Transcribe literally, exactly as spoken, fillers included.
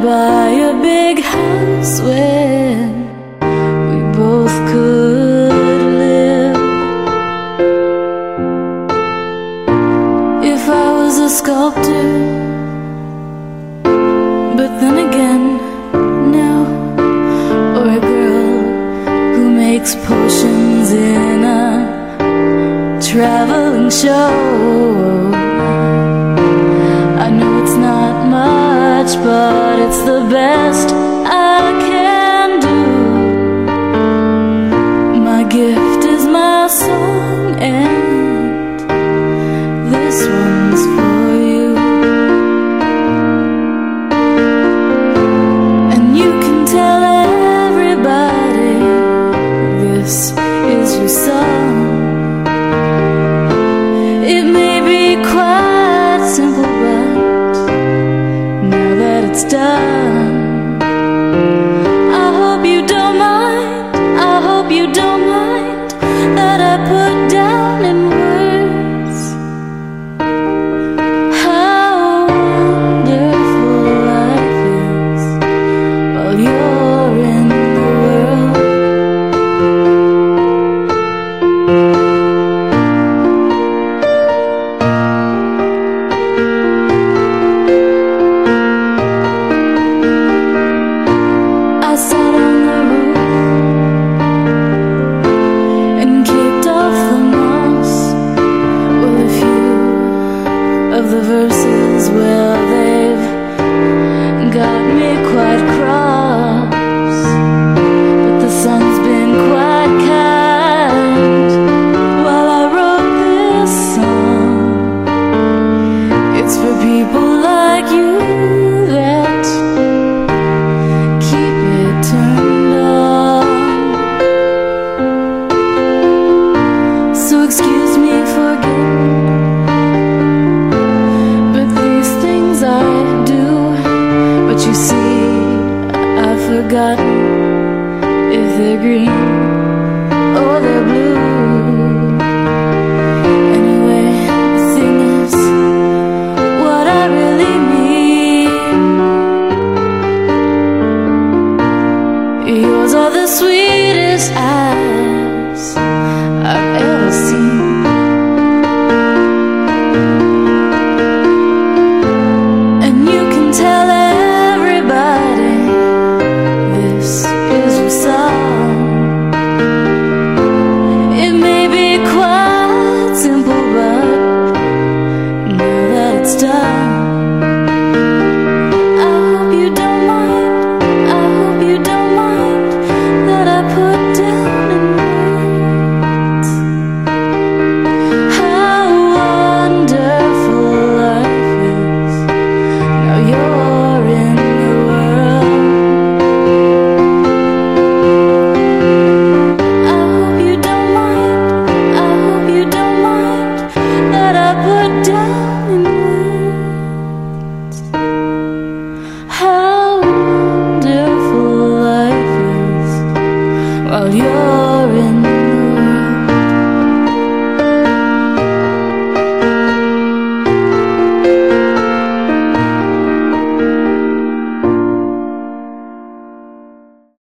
buy a big house where we both could live. If I was a sculptor, but then again, no. Or a girl who makes potions in a traveling show. I know it's not much, but it's the best I can do. My gift is my song, and this one's for you. And you can tell everybody this is your song. It may be quite simple, but now that it's done, I hope you don't mind, I hope you don't mind that I put down in words how wonderful life is while you're in the world. I sat on the roof and kicked off the moss. Well, a few of the verses, well, they've got me quite cross, but the sun's been quite kind while I wrote this song. It's for people like you that keep it turned on. So excuse me for getting, but these things I do. But you see, I've forgotten if they're green or they're blue.